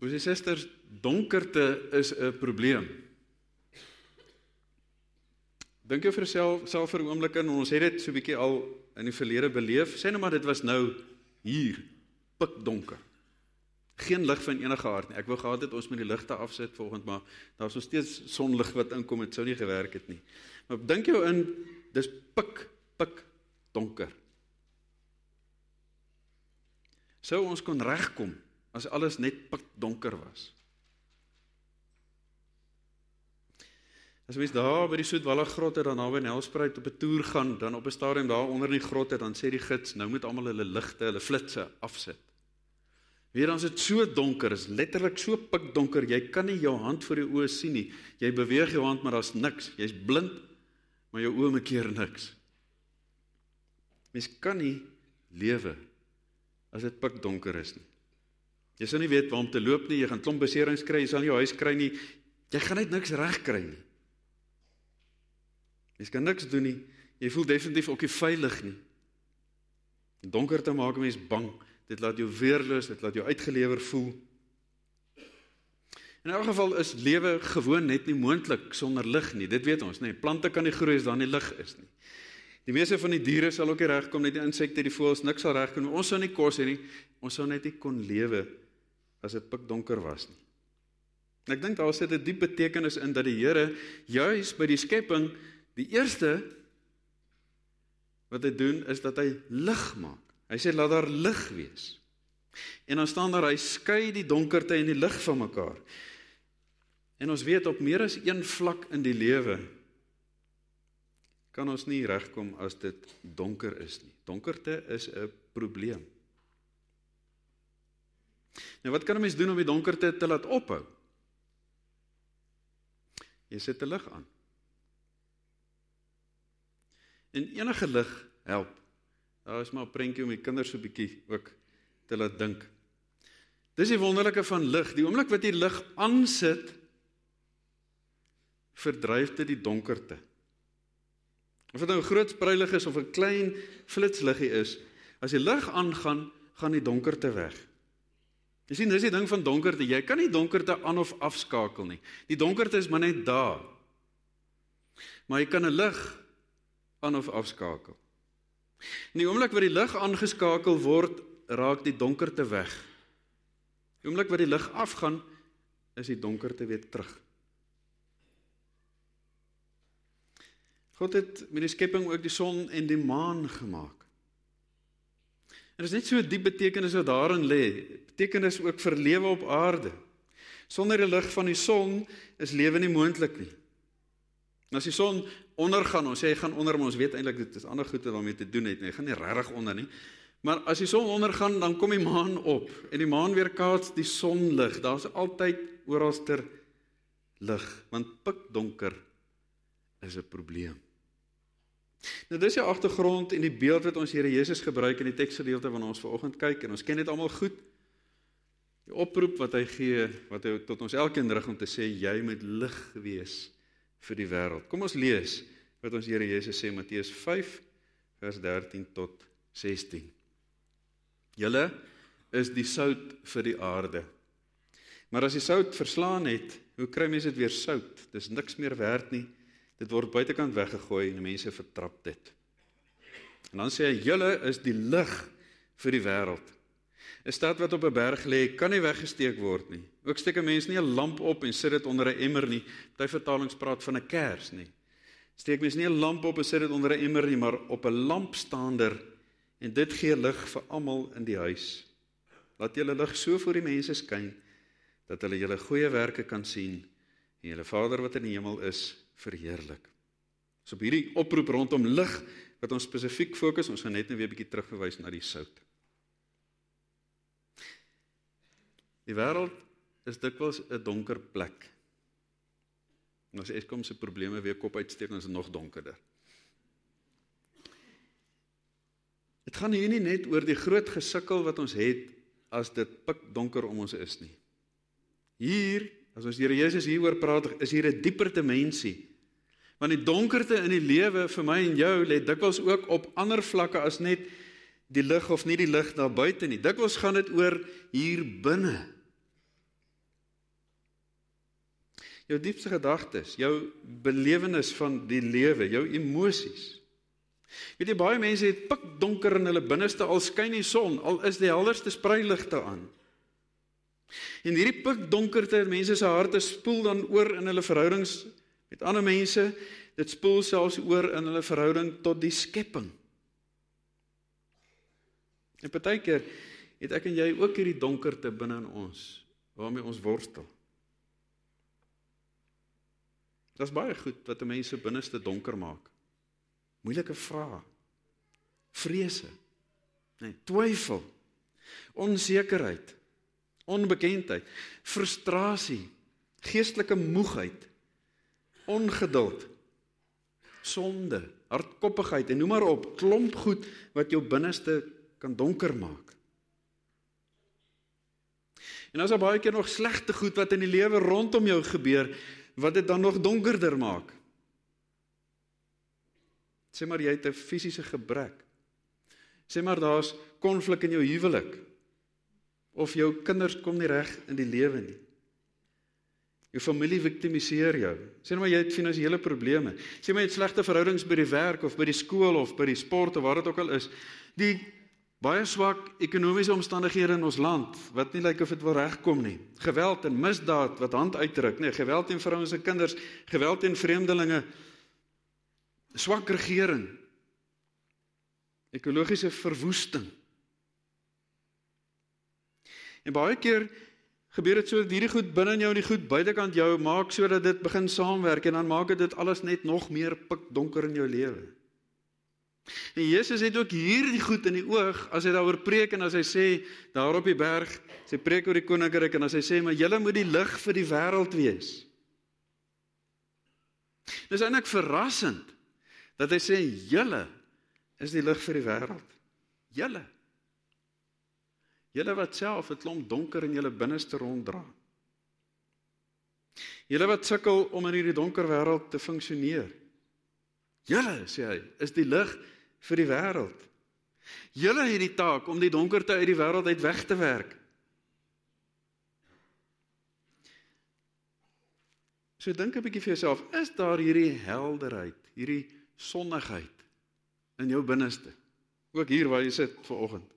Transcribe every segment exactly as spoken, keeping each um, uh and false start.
Broers en susters, donkerte is 'n probleem. Dink jy vir jouself self vir 'n oomblik in, ons het dit so 'n bietjie al in die verlede beleef, sê nou maar dit was nou hier, pikdonker. Geen lig van enige aard nie. Ek wou gehad het ons met die ligte afsit volgend, maar daar is nog steeds sonlig wat inkom, het sou nie gewerk het nie. Maar dink jou in, dis pik, pik donker. Sou ons kon regkom as alles net pik donker was? As mens daar by die Soetwalla grotte, dan naby Nelspruit op 'n toer gaan, dan op 'n stadium daar onder in die grotte, dan sê die gids, nou moet almal hulle ligte, hulle flitse afsit. Weer dan is dit so donker, is letterlik so pikdonker, jy kan nie jou hand voor jou oë sien nie. Jy beweeg jou hand, maar daar's niks. Jy's blind, maar jou oë maak keer niks. Mens kan nie lewe as dit pikdonker is nie. Jy sal nie weet waar om te loop nie, jy gaan klomp beserings kry, jy sal nie jou huis kry nie, jy gaan net niks reg kry nie. Jy kan niks doen nie, jy voel definitief ook nie veilig nie. Donkerte maak mens bang, dit laat jou weerloos, dit laat jou uitgelewer voel. In elk geval is lewe gewoon net nie moontlik sonder lig nie, dit weet ons, nee, plante kan nie groei as daar nie lig is nie. Die meeste van die diere sal ook nie regkom, net die insekte, die voëls, niks sal regkom, ons sou nie kos hê nie, ons sou net nie kon lewe as dit pikdonker was nie. En ek dink daar sit 'n diep betekenis in dat die Here juis by die skepping die eerste wat hy doen is dat hy lig maak. Hy sê laat daar lig wees. En dan staan daar hy skei die donkerte en die lig van mekaar. En ons weet op meer as een vlak in die lewe kan ons nie regkom as dit donker is nie. Donkerte is 'n probleem. Nou wat kan 'n mens doen om die donkerte te laat ophou? Jy sit 'n lig aan. En enige lig help. Daar is maar 'n prentjie om die kinders so 'n bietjie ook te laat dink. Dis die wonderlike van lig. Die oomblik wat jy lig aansit, verdryf dit die donkerte. Of dit nou 'n groot spreilig is of 'n klein flitsliggie is, as die lig aangaan, gaan die donkerte weg. Jy sien, dis die ding van donkerte. Jy kan nie donkerte aan of afskakel nie. Die donkerte is maar net daar. Maar jy kan 'n lig aan of afskakel. In die oomblik wat die lig aangeskakel word, raak die donkerte weg. Die oomblik wat die lig afgaan, is die donkerte weer terug. God het met die skepping ook die son en die maan gemaak. En dit is net so 'n diep betekenis wat daarin lê, betekenis ook vir lewe op aarde. Sonder die lig van die son is lewe nie moontlik nie. En as die son ondergaan, ons sê hy gaan onder, maar ons weet eintlik dit is ander goed wat daarmee te doen het, nie. Hy gaan nie regtig onder nie. Maar as die son ondergaan, dan kom die maan op en die maan weerkaats die sonlig. Daar's altyd oralster lig, want pikdonker is 'n probleem. Nou dis die agtergrond en die beeld wat ons Here Jesus gebruik in die teksgedeelte waarna ons vanoggend kyk, en ons ken dit almal goed. Die oproep wat hy gee, wat hy tot ons elkeen rig om te sê, jy moet lig wees vir die wêreld. Kom ons lees wat ons Here Jesus sê, Matteus vyf, vers dertien tot sestien. Julle is die sout vir die aarde. Maar as die sout verslaan het, hoe kry mense dit weer sout? Dis niks meer werd nie. Dit word buitekant weggegooi en die mense vertrap dit. En dan sê hy, julle is die lig vir die wêreld. 'n Stad wat op 'n berg lê, kan nie weggesteek word nie. Ook steek 'n mens nie 'n lamp op en sit dit onder 'n emmer nie. Party vertalings praat van 'n kers nie. Steek mens nie 'n lamp op en sit dit onder 'n emmer nie, maar op 'n lampstander, en dit gee lig vir almal in die huis. Laat julle lig so voor die mense skyn, dat hulle julle goeie werke kan sien, en julle Vader wat in die hemel is, verheerlik. So op hierdie oproep rondom lig, wat ons spesifiek fokus, ons gaan net nou weer 'n bietjie terugverwys na die sout. Die wêreld is dikwels 'n donker plek. En as Eskom se probleme weer kop uitsteek, dan is dit nog donkerder. Dit gaan hier nie net oor die groot gesukkel wat ons het, as dit pikdonker om ons is nie. Hier, as ons Here Jesus hieroor praat, is hier 'n dieper dimensie. Want die donkerte in die lewe vir my en jou lê dikwels ook op ander vlakke as net die lig of nie die lig daar buite nie. Dikwels gaan dit oor hier binne. jou diepste gedagtes, jou belewenis van die lewe, jou emosies. Weet jy, baie mense het pikdonker in hulle binneste, al skyn die son, al is die helderste spreiligte aan. En hierdie pikdonkerte in mense se harte spoel dan oor in hulle verhoudings met ander mense, dit spoel selfs oor in hulle verhouding tot die skepping. En partykeer het ek en jy ook hierdie donkerte binne in ons, waarmee ons worstel. Dit is baie goed wat 'n mens se binneste donker maak. Moeilike vrae, vrese, nee, twyfel, onsekerheid, onbekendheid, frustrasie, geestelike moegheid, ongeduld, sonde, hardkoppigheid en noem maar op, klomp goed wat jou binneste kan donker maak. En as daar baie keer nog slegte goed wat in die lewe rondom jou gebeur, wat dit dan nog donkerder maak. Sê maar jy het 'n fisiese gebrek. Sê maar daar's konflik in jou huwelik. Of jou kinders kom nie reg in die lewe nie. Jou familie viktimiseer jou. Sê maar jy het finansiële probleme. Sê maar jy het slegte verhoudings by die werk of by die skool of by die sport of waar dit ook al is. Die baie swak ekonomiese omstandighede in ons land, wat nie lyk of dit wil regkom nie. Geweld en misdaad wat hand uitdruk, nee, geweld teen vrouens en kinders, geweld teen vreemdelinge, swak regering, ekologiese verwoesting. En baie keer gebeur dit so dat hierdie goed binne in jou en die goed buitekant jou maak sodat dit begin saamwerk en dan maak dit alles net nog meer pikdonker in jou lewe. En Jesus het ook hierdie goed in die oog as hy daaroor preek en as hy sê daar op die berg, sy preek oor die koninkryk en as hy sê maar julle moet die lig vir die wêreld wees. Dis eintlik verrassend dat hy sê julle is die lig vir die wêreld. Julle. Julle wat self 'n klomp donker in julle binneste ronddra. Julle wat sukkel om in hierdie donker wêreld te funksioneer. Julle, sê hy, is die lig vir die wêreld. Julle het die taak om die donkerte uit die wêreld uit weg te werk. So dink 'n bietjie vir jouself, is daar hierdie helderheid, hierdie sonnigheid in jou binneste? Ook hier waar jy sit vanoggend.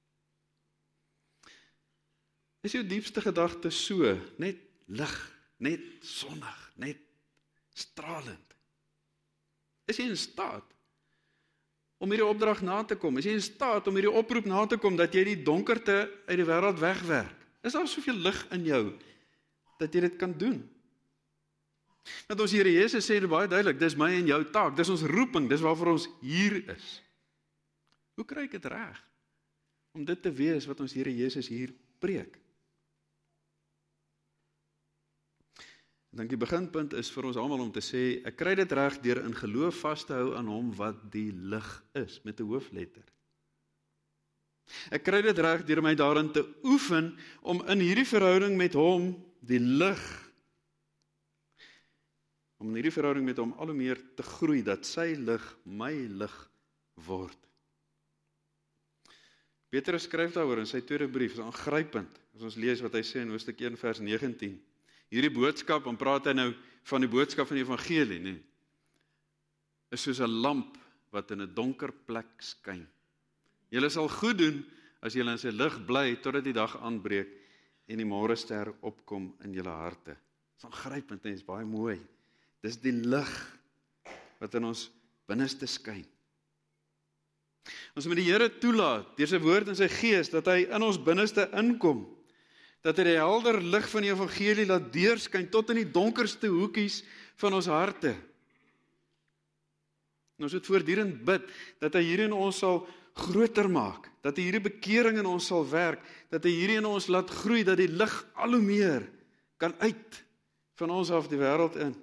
Is jou diepste gedagte so, net lig, net sonnig, net stralend? Is jy in staat om hierdie opdrag na te kom? Is jy in staat om hierdie oproep na te kom dat jy die donkerte uit die wêreld wegwerk? Is daar soveel lig in jou dat jy dit kan doen? Want ons Here Jesus sê dit baie duidelik, dis my en jou taak, dis ons roeping, dis waarvoor ons hier is. Hoe kry ek dit reg om dit te wees wat ons Here Jesus hier preek? Ek dink die beginpunt is vir ons almal om te sê, ek kry dit reg deur in geloof vas te hou aan hom wat die lig is, met 'n hoofletter. Ek kry dit reg deur my daarin te oefen, om in hierdie verhouding met hom, die lig, om in hierdie verhouding met hom al hoe meer te groei, dat sy lig my lig word. Petrus skryf daaroor in sy tweede brief, is aangrypend, as ons lees wat hy sê in hoofstuk een vers negentien. Hierdie boodskap, dan praat hy nou van die boodskap van die evangelie, nee, is soos 'n lamp wat in 'n donker plek skyn. Julle sal goed doen as julle in sy lig bly totdat die dag aanbreek en die môrester opkom in julle harte. Dit is aangrypend en dit is baie mooi. Dis die lig wat in ons binneste skyn. Ons moet die Here toelaat deur sy woord en sy gees dat hy in ons binneste inkom. Dat hy die helder lig van die evangelie laat deurskyn tot in die donkerste hoekies van ons harte. En ons moet voortdurend bid dat hy hierdie in ons sal groter maak, dat hy hierdie bekering in ons sal werk, dat hy hierdie in ons laat groei, dat die lig al hoe meer kan uit van ons af die wêreld in.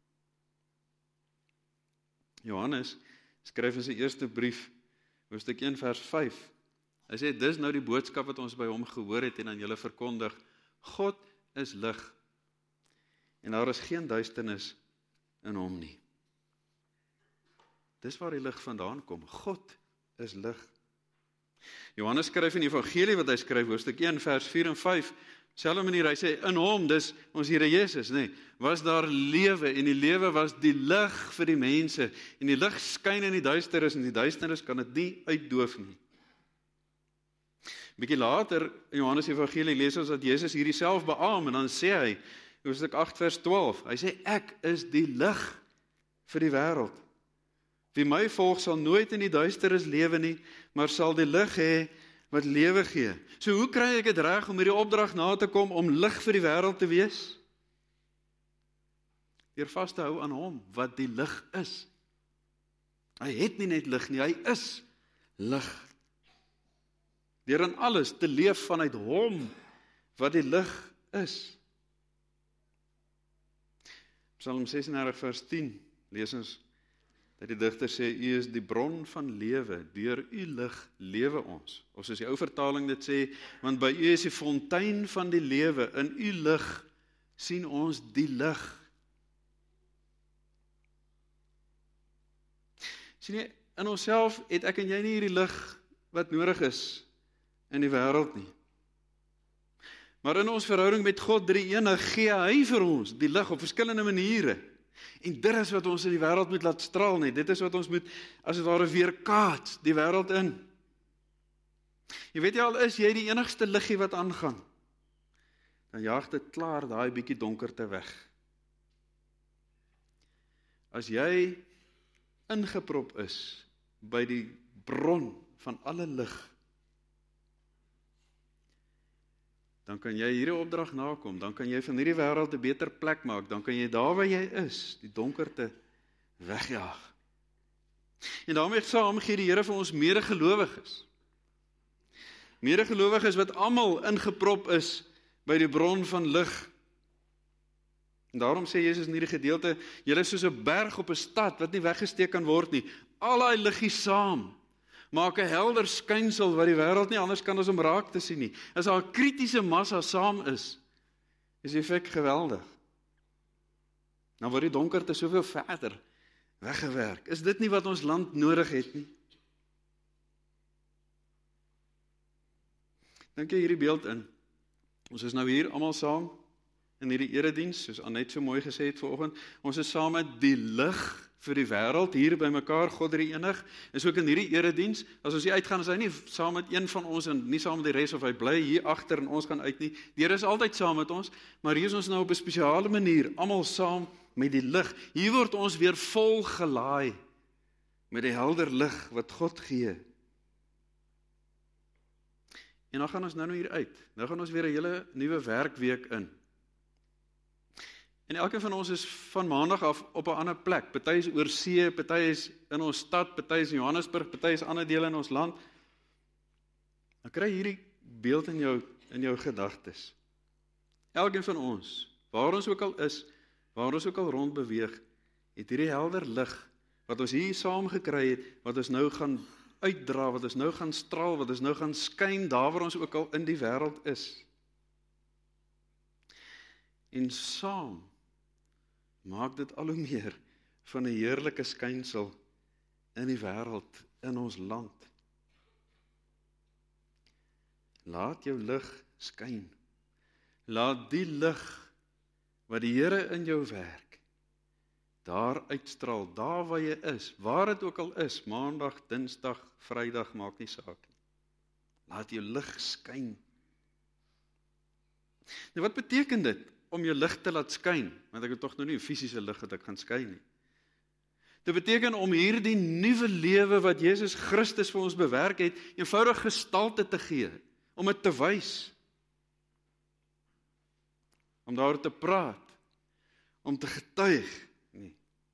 Johannes skryf in sy eerste brief, hoofstuk een vers vyf, hy sê, dis nou die boodskap wat ons by hom gehoor het en aan julle verkondig. God is lig en daar is geen duisternis in hom nie. Dis waar die lig vandaan kom. God is lig. Johannes skryf in die evangelie wat hy skryf, hoofstuk een vers vier en vyf, Selfde manier, hy sê, in hom, dis ons Here Jesus, nee, was daar lewe, en die lewe was die lig vir die mense, en die lig skyn in die duisternis, en die duisternis kan dit nie uitdoof nie. Bietjie later, in Johannes Evangelie, lees ons dat Jesus hierdie self beaam, en dan sê hy, Hoofstuk agt vers twaalf, hy sê, ek is die lig vir die wêreld. Wie my volg sal nooit in die duisternis lewe nie, maar sal die lig hê wat lewe gee. So hoe kry ek dit reg om hierdie opdrag na te kom om lig vir die wêreld te wees? Deur vas te hou aan hom wat die lig is. Hy het nie net lig nie, hy is lig. Deur in alles te leef vanuit hom wat die lig is. Psalm ses en dertig vers tien lees ons dat die digter sê, U is die bron van lewe, deur U lig lewe ons. Of soos die ou vertaling dit sê, want by U is die fontein van die lewe, in U lig sien ons die lig. Sien jy, in onsself het ek en jy nie hierdie lig wat nodig is in die wêreld nie. Maar in ons verhouding met God, drie enig, gee hy vir ons die lig op verskillende maniere. En dit is wat ons in die wêreld moet laat straal, nie. Dit is wat ons moet, as het ware, weerkaats die wêreld in. Jy weet jy al, is jy die enigste liggie wat aangaan, dan jaag dit klaar daai bietjie donkerte weg. As jy ingeprop is by die bron van alle lig, dan kan jy hierdie opdrag nakom, dan kan jy van hierdie wêreld 'n beter plek maak, dan kan jy daar waar jy is, die donkerte wegjaag. En daarmee saam gee die Here vir ons medegelowiges. Medegelowiges wat almal ingeprop is by die bron van lig. En daarom sê Jesus in hierdie gedeelte, julle is soos 'n berg op 'n stad wat nie weggesteek kan word nie. Al daai liggies saam maak 'n helder skynsel wat die wêreld nie anders kan as om raak te sien nie. As daar 'n kritiese massa saam is, is die effek geweldig. Nou word die donkerte soveel verder weggewerk. Is dit nie wat ons land nodig het nie? Dink jy hierdie beeld in? Ons is nou hier almal saam in hierdie erediens, soos Annette so mooi gesê het vanoggend. Ons is saam met die lig vir die wêreld hier by mekaar, God drie enig. Is ook in hierdie erediens, as ons hier uitgaan, is hy nie saam met een van ons en nie saam met die res, of hy bly hier agter en ons gaan uit nie. Die Here is altyd saam met ons, maar hier is ons nou op 'n spesiale manier, almal saam met die lig. Hier word ons weer vol gelaai met die helder lig wat God gee. En dan gaan ons nou nou hier uit. Nou gaan ons weer 'n hele nuwe werkweek in. En elkeen van ons is van maandag af op 'n ander plek. Party is oor see, party is in ons stad, party is in Johannesburg, party is ander dele in ons land. Dan kry hierdie beeld in jou in jou gedagtes. Elkeen van ons, waar ons ook al is, waar ons ook al rond beweeg, het hierdie helder lig wat ons hier saam gekry het, wat ons nou gaan uitdra, wat ons nou gaan straal, wat ons nou gaan skyn daar waar ons ook al in die wêreld is. En saam maak dit al hoe meer van 'n heerlike skynsel in die wêreld, in ons land. Laat jou lig skyn. Laat die lig wat die Here in jou werk, daar uitstraal, daar waar jy is, waar dit ook al is, maandag, dinsdag, vrydag, maak nie saak nie. Laat jou lig skyn. Nou wat beteken dit? Om jou lig te laat skyn, want ek het tog nou nie 'n fisiese lig wat ek gaan skyn nie. Dit beteken om hierdie nuwe lewe wat Jesus Christus vir ons bewerk het, eenvoudig gestalte te gee, om dit te wys, om daaroor te praat, om te getuig, nie.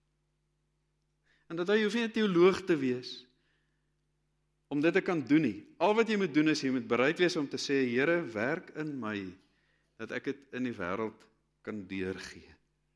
En dat jy hoef nie 'n teoloog te wees, om dit te kan doen nie. Al wat jy moet doen is, jy moet bereid wees om te sê, Here, werk in my, dat ek dit in die wêreld kan deurgee.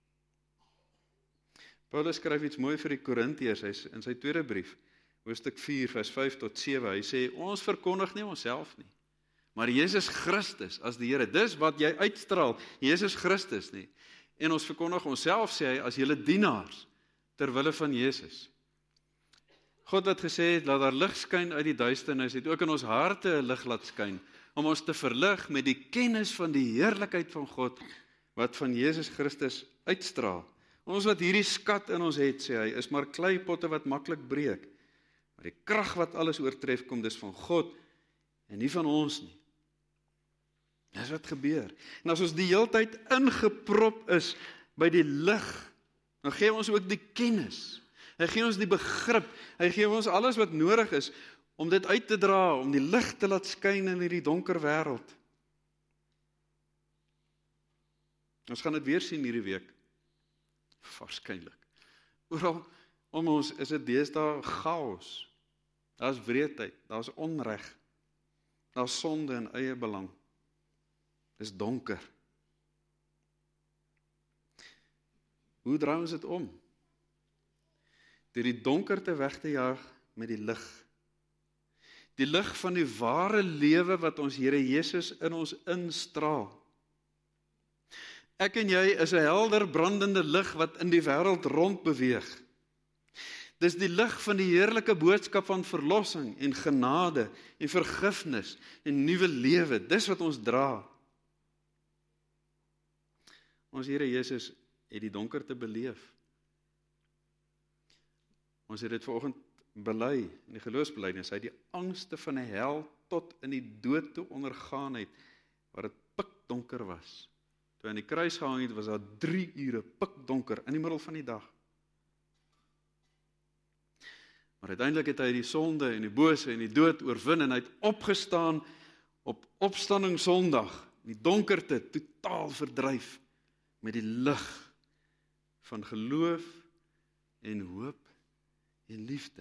Paulus skryf iets mooi vir die Korintiërs, hy in sy tweede brief, hoofstuk vier, vers vyf tot sewe, hy sê, ons verkondig nie onsself nie, maar Jesus Christus as die Here, dis wat jy uitstraal, Jesus Christus nie, en ons verkondig onsself, sê hy, as julle dienaars, ter wille van Jesus. God wat gesê het, laat daar lig skyn uit die duisternis, het ook in ons harte 'n lig laat skyn, om ons te verlig met die kennis van die heerlikheid van God, wat van Jesus Christus uitstraal. Ons wat hierdie skat in ons het, sê hy, is maar kleipotte wat maklik breek. Maar die krag wat alles oortref, kom dis van God, en nie van ons nie. Dis wat gebeur. En as ons die heeltyd ingeprop is by die lig, dan gee ons ook die kennis. Hy gee ons die begrip. Hy gee ons alles wat nodig is om dit uit te dra, om die lig te laat skyn in hierdie donker wêreld. Ons gaan dit weer sien hierdie week. Waarskynlik. Oral om ons is dit deesdae chaos. Daar's wreedheid, daar's onreg, daar's sonde en eie belang. Dis donker. Hoe draai ons dit om? Deur die donkerte weg te jaag met die lig. Die lig van die ware lewe wat ons Here Jesus in ons instraal. Ek en jy is 'n helder brandende lig wat in die wêreld rond beweeg. Dis die lig van die heerlike boodskap van verlossing en genade en vergifnis en nuwe lewe. Dis wat ons dra. Ons Here Jesus het die donkerte beleef. Ons het dit vanoggend bely in die geloofsbelydenis. Hy het die angste van die hel tot in die dood toe ondergaan het, waar dit pikdonker was. Toe aan die kruis gehang het, was daar drie ure pikdonker in die middel van die dag. Maar uiteindelik het hy die sonde en die bose en die dood oorwin en hy het opgestaan op opstanding Sondag, die donkerte totaal verdryf met die lig van geloof en hoop en liefde.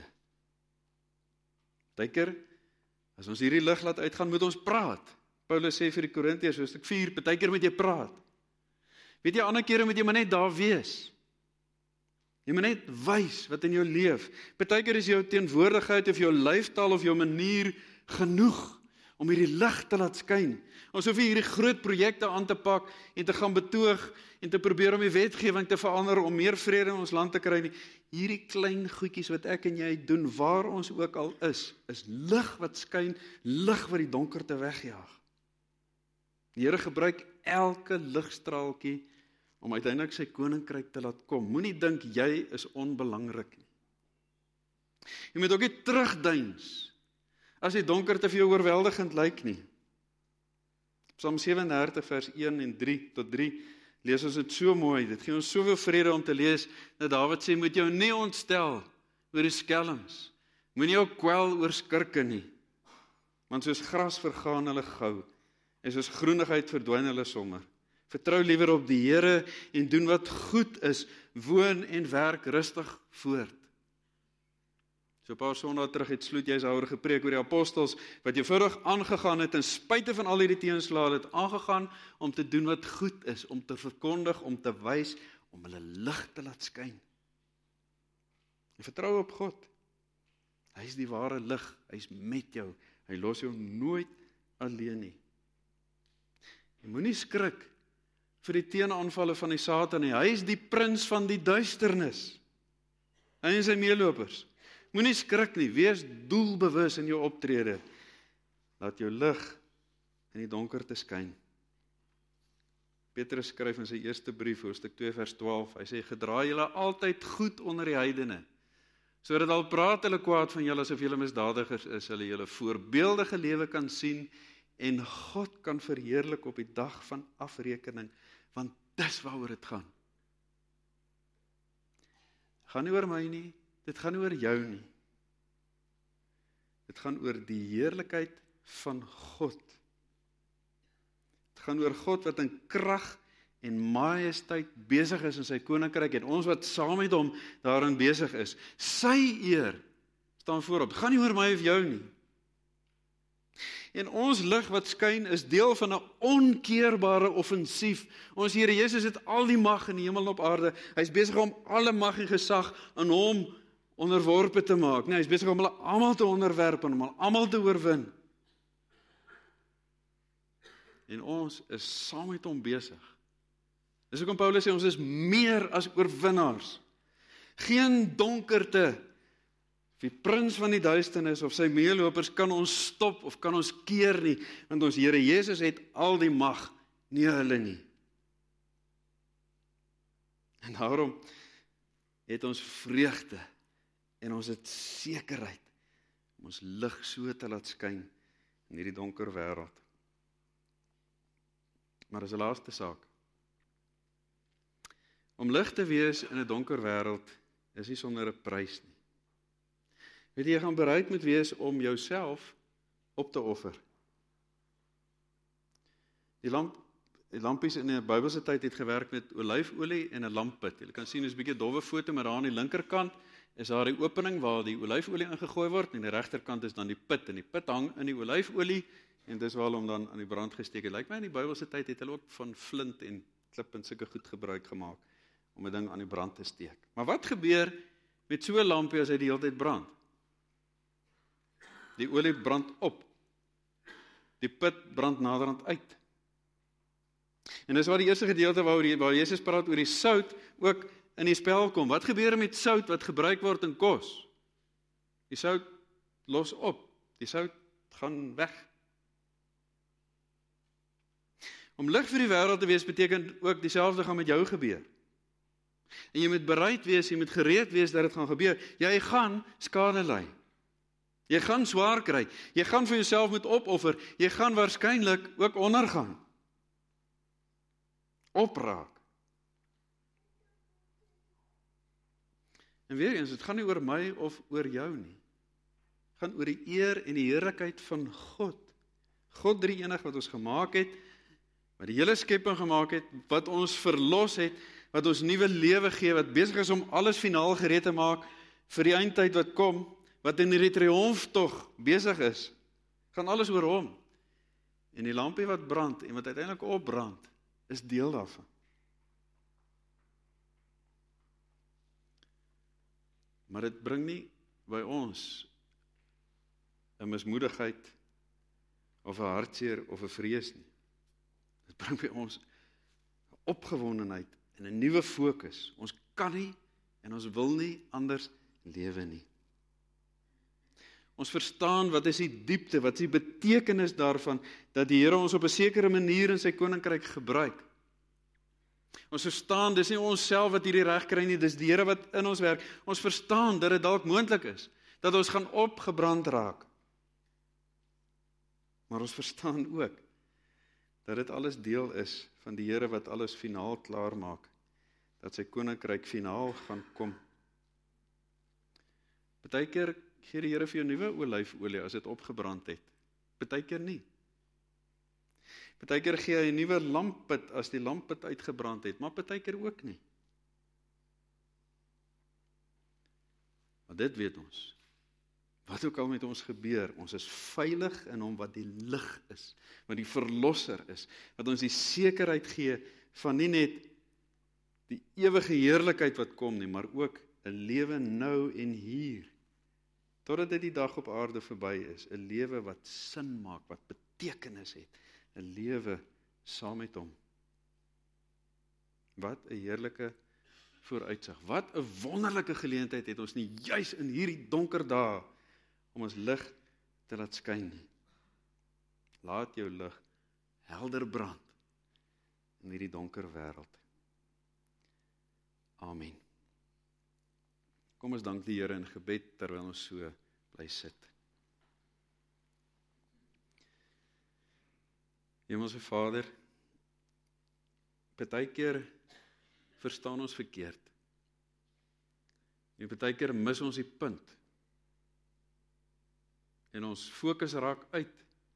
Partykeer, as ons hierdie lig laat uitgaan, moet ons praat. Paulus sê vir die Korintiërs, hoofstuk vier, partykeer moet jy praat. Weet jy, ander kere moet jy maar net daar wees. Jy moet net wys wat in jou leef. Partykeer is jou teenwoordigheid of jou lyfstaal of jou manier genoeg om hierdie lig te laat skyn. Ons hoef hierdie groot projekte aan te pak en te gaan betoog en te probeer om die wetgewing te verander om meer vrede in ons land te kry nie. Hierdie klein goedjies wat ek en jy doen, waar ons ook al is, is lig wat skyn, lig wat die donkerte wegjaag. Die Here gebruik elke ligstraaltjie om uiteindelik sy koninkryk te laat kom. Moenie dink jy is onbelangrik nie. Jy moet ook nie terugdeins as die donkerte vir jou oorweldigend lyk nie. Psalm sewendertig vers een en drie tot drie lees ons dit so mooi. Dit gee ons soveel vrede om te lees dat Dawid sê, moet jou nie ontstel oor die skelms. Moenie jou kwel oor skurke nie. Want soos gras vergaan hulle gou en soos groenigheid verdwyn hulle sommer. Vertrou liewer op die Here en doen wat goed is, woon en werk rustig voort. So 'n paar sondae terug het Sloet Jyshouwer gepreek oor die apostels wat eenvoudig aangegaan het en spite van al hierdie teenslae het aangegaan om te doen wat goed is, om te verkondig, om te wys, om hulle lig te laat skyn. En vertrou op God. Hy is die ware lig, hy is met jou, hy los jou nooit alleen nie. Jy moenie skrik vir die teenaanvalle van die Satan nie. Hy is die prins van die duisternis. Hy en sy meelopers. Moenie skrik nie, wees doelbewus in jou optrede. Laat jou lig in die donkerte skyn. Petrus skryf in sy eerste brief, hoofstuk twee vers twaalf, hy sê, gedraai julle altyd goed onder die heidene, sodat al praat hulle kwaad van julle asof julle misdadigers is, hulle julle voorbeeldige lewe kan sien en God kan verheerlik op die dag van afrekening, want dis waaroor dit gaan. Gaan nie oor my nie, dit gaan nie oor jou nie. Dit gaan oor die heerlikheid van God. Dit gaan oor God wat in krag en majesteit besig is in sy koninkryk en ons wat saam met hom daarin besig is. Sy eer staan voorop. Dit gaan nie oor my of jou nie. En ons lig wat skyn is deel van 'n onkeerbare offensief. Ons Here Jesus het al die mag in die hemel en op aarde. Hy is besig om alle mag en gesag aan hom onderworpe te maak. Nee, hy is besig om hulle almal te onderwerp en om hulle almal te oorwin. En ons is saam met hom besig. Dis hoekom Paulus sê ons is meer as oorwinnaars. Geen donkerte die prins van die duisternis of sy meelopers kan ons stop of kan ons keer nie, want ons Here Jesus het al die mag, nie hulle nie. En daarom het ons vreugde en ons het sekerheid om ons lig so te laat skyn in hierdie donker wêreld. Maar as 'n laaste saak, om lig te wees in 'n donker wêreld is nie sonder 'n prys nie. Weet jy, jy gaan bereid moet wees om jouself op te offer. Die lamp, die lampies in die Bybelse tyd het gewerk met olyfolie en 'n lamppit. Jy kan sien, dis 'n bietjie dowwe foto, maar daar aan die linkerkant is daar die opening waar die olyfolie ingegooi word, en die regterkant is dan die pit, en die pit hang in die olyfolie, en dis waar hom dan aan die brand gesteek het. Lyk my in die Bybelse tyd het hulle ook van flint en klip en sulke goed gebruik gemaak, om 'n ding aan die brand te steek. Maar wat gebeur met so 'n lampie as hy die hele tyd brand? Die olie brand op. Die pit brand naderhand uit. En dis waar die eerste gedeelte waar, waar Jesus praat oor die sout ook in die spel kom. Wat gebeur met sout wat gebruik word in kos? Die sout los op. Die sout gaan weg. Om lig vir die wêreld te wees beteken ook dieselfde gaan met jou gebeur. En jy moet bereid wees, jy moet gereed wees dat dit gaan gebeur. Jy gaan skade ly. Jy gaan swaar kry. Jy gaan vir jouself moet opoffer. Jy gaan waarskynlik ook ondergaan. Opraak. En weer eens, het gaan nie oor my of oor jou nie. Het gaan oor die eer en die heerlikheid van God. God drie enig wat ons gemaak het, wat die hele skepping gemaak het, wat ons verlos het, wat ons nuwe lewe gee, wat besig is om alles finaal gereed te maak vir die eindtyd wat kom, wat in die triomftog besig is, gaan alles oor hom. En die lampie wat brand en wat uiteindelik opbrand, is deel daarvan. Maar dit bring nie by ons 'n mismoedigheid of 'n hartseer of 'n vrees nie. Dit bring by ons 'n opgewondenheid en 'n nuwe fokus. Ons kan nie en ons wil nie anders lewe nie. Ons verstaan wat is die diepte, wat is die betekenis daarvan, dat die Here ons op 'n sekere manier in sy koninkryk gebruik. Ons verstaan, dis nie ons self wat hierdie reg kry nie, dis die Here wat in ons werk. Ons verstaan dat dit dalk moontlik is, dat ons gaan opgebrand raak. Maar ons verstaan ook, dat dit alles deel is van die Here wat alles finaal klaar maak, dat sy koninkryk finaal gaan kom. Partykeer gee die Here vir jou nuwe olyfolie as dit opgebrand het. Partykeer nie. Partykeer gee hy 'n nuwe lamppit as die lamppit uitgebrand het, maar partykeer ook nie. Maar dit weet ons. Wat ook al met ons gebeur, ons is veilig in hom wat die lig is, wat die verlosser is, wat ons die sekerheid gee van nie net die ewige heerlikheid wat kom nie, maar ook 'n lewe nou en hier. Totdat dit die dag op aarde verby is, 'n lewe wat sin maak, wat betekenis het, 'n lewe saam met hom. Wat 'n heerlike vooruitsig, wat 'n wonderlike geleentheid het ons nie juis in hierdie donker dae om ons lig te laat skyn nie. Laat jou lig helder brand in hierdie donker wêreld. Amen. Kom ons dank die Here in gebed terwyl ons so bly sit. Hemelse Vader, partykeer verstaan ons verkeerd. En partykeer mis ons die punt. En ons fokus raak uit.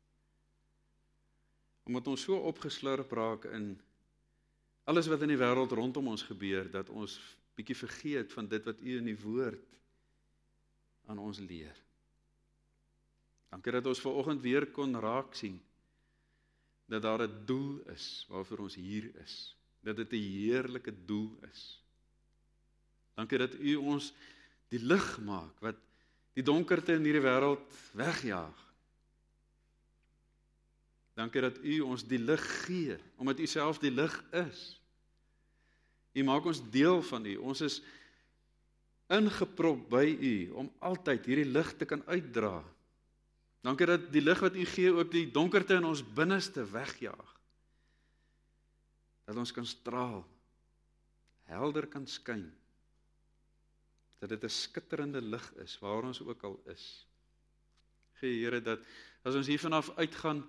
Omdat ons so opgeslurp raak in alles wat in die wêreld rondom ons gebeur, dat ons bietjie vergeet van dit wat U in die woord aan ons leer. Dankie dat ons vanoggend weer kon raak sien, dat daar 'n doel is waarvoor ons hier is, dat dit 'n heerlike doel is. Dankie dat U ons die lig maak, wat die donkerte in hierdie wêreld wegjaag. Dankie dat U ons die lig gee, omdat U self die lig is. U maak ons deel van U, ons is ingeprop by u, om altyd hierdie lig te kan uitdra. Dankie dat die lig wat u gee ook die donkerte in ons binneste wegjaag. Dat ons kan straal, helder kan skyn, dat dit 'n skitterende lig is, waar ons ook al is. Gee Here dat, as ons hier vanaf uitgaan,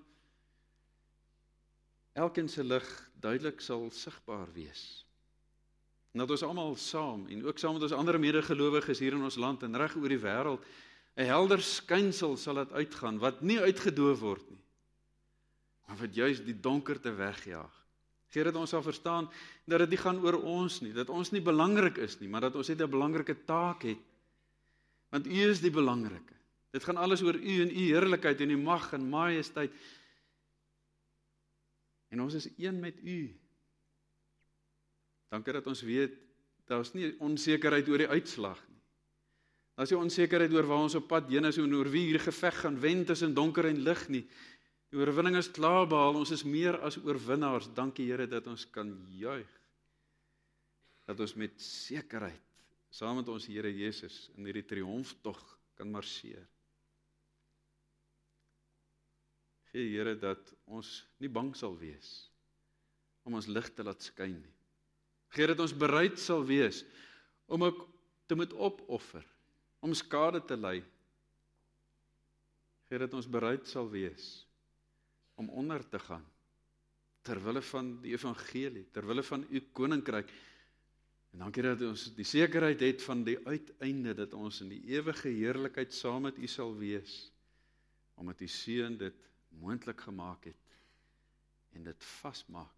elkeen se lig duidelik sal sigbaar wees. En dat ons almal saam, en ook saam met ons ander medegelowiges hier in ons land, en reg oor die wêreld, 'n helder skynsel sal dit uitgaan, wat nie uitgedoof word nie, maar wat juis die donkerte wegjaag. Gee dat ons sal verstaan, dat dit nie gaan oor ons nie, dat ons nie belangrik is nie, maar dat ons net 'n belangrike taak het, want u is die belangrike. Dit gaan alles oor u en u heerlikheid en u mag en majesteit, en ons is een met u. Dankie dat ons weet, daar is nie onsekerheid oor die uitslag nie. Daar is nie onsekerheid oor waar ons op pad heen is, en oor wie hier geveg gaan wen tussen donker en lig nie. Die oorwinning is klaar behaal, ons is meer as oorwinnaars. Dankie Here dat ons kan juig. Dat ons met sekerheid, saam met ons Here Jesus, in hierdie triomftog kan marseer. Gee Here dat ons nie bang sal wees, om ons lig te laat skyn nie. Gee dat ons bereid sal wees, om ook te moet opoffer, om skade te ly. Gee dat ons bereid sal wees, om onder te gaan, terwille van die evangelie, terwille van u koninkryk, en dankie dat ons die sekerheid het van die uiteinde, dat ons in die ewige heerlikheid saam met u sal wees, omdat u Seun dit moontlik gemaak het, en dit vasmaak.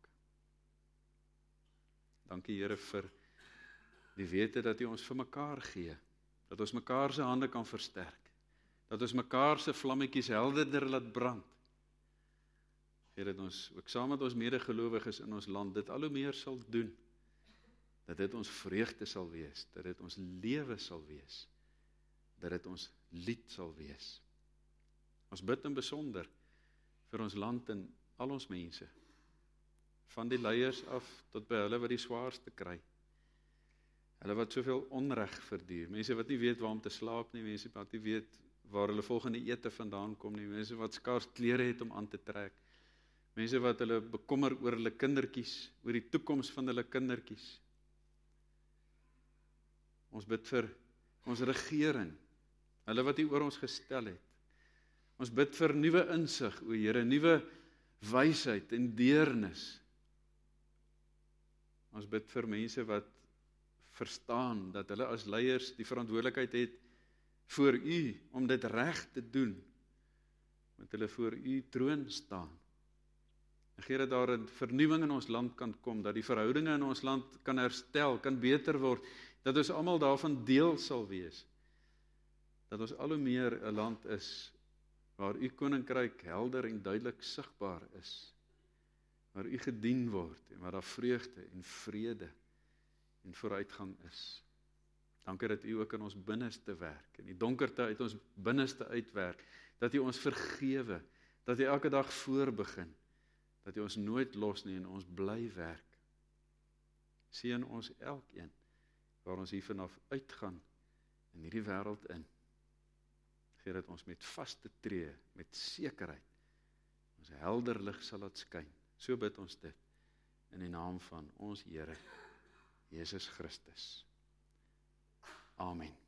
Dankie Here vir die wete dat u ons vir mekaar gee, dat ons mekaar se hande kan versterk, dat ons mekaar se vlammetjies helderder laat brand. Here, dat ons ook saam met ons medegelowiges in ons land dit al hoe meer sal doen, dat dit ons vreugde sal wees, dat dit ons lewe sal wees, dat dit ons lied sal wees. Ons bid in besonder vir ons land en al ons mense, van die leiers af tot by hulle wat die swaarste kry, hulle wat soveel onreg verduur, mense wat nie weet waar om te slaap nie, mense wat nie weet waar hulle volgende ete vandaan kom nie, mense wat skaars klere het om aan te trek, mense wat hulle bekommer oor hulle kindertjies, oor die toekoms van hulle kindertjies. Ons bid vir ons regering, hulle wat u oor ons gestel het. Ons bid vir nuwe insig, o Here, nuwe wysheid en deernis. Ons bid vir mense wat verstaan dat hulle as leiers die verantwoordelikheid het voor u om dit reg te doen, want hulle voor u troon staan. En gee dat daar 'n vernuwing in ons land kan kom, dat die verhoudinge in ons land kan herstel, kan beter word, dat ons almal daarvan deel sal wees, dat ons al hoe meer 'n land is waar u koninkryk helder en duidelik sigbaar is, waar u gedien word en waar daar vreugde en vrede en vooruitgang is. Dankie dat u ook in ons binneste werk, en die donkerte uit ons binneste uitwerk, dat u ons vergewe, dat u elke dag voorbegin, dat u ons nooit los nie en ons bly werk. Seën ons elkeen, waar ons hier vanaf uitgaan, in hierdie wêreld in. Gee dat ons met vaste tree, met sekerheid, ons helder lig sal laat skyn. So bid ons dit, in die naam van ons Here, Jesus Christus. Amen.